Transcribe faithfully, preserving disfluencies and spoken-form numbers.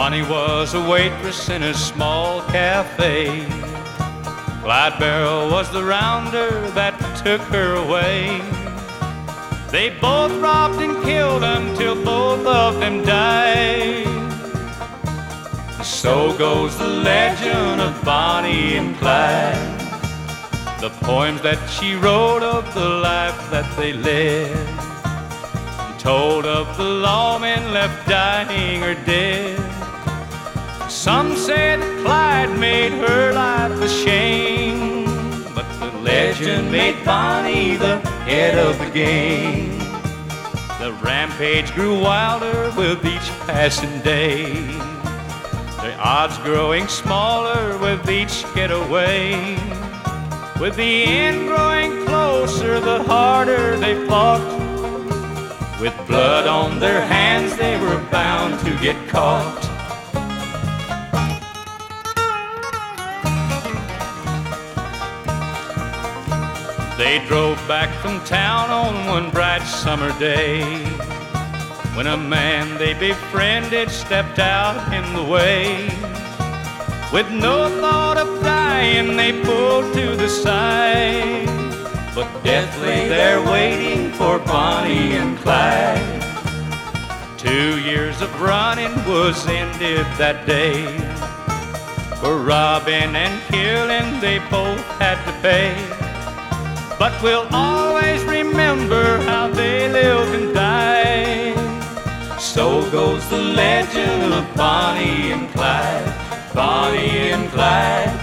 Bonnie was a waitress in a small cafe. Clyde Barrow was the rounder that took her away. They both robbed and killed until both of them died. So goes the legend of Bonnie and Clyde, the poems that she wrote of the life that they led, told of the lawmen left dying or dead. Some said Clyde made her life a shame, but the legend made Bonnie the head of the game. The rampage grew wilder with each passing day, the odds growing smaller with each getaway. With the end growing closer, the harder they fought. With blood on their hands, they were bound to get caught. They drove back from town on one bright summer day, when a man they befriended stepped out in the way. With no thought of dying, they pulled to the side, but deathly they're waiting for Bonnie and Clyde. Two years of running was ended that day. For robbing and killing they both had to pay, but we'll always remember how they lived and died. So goes the legend of Bonnie and Clyde, Bonnie and Clyde,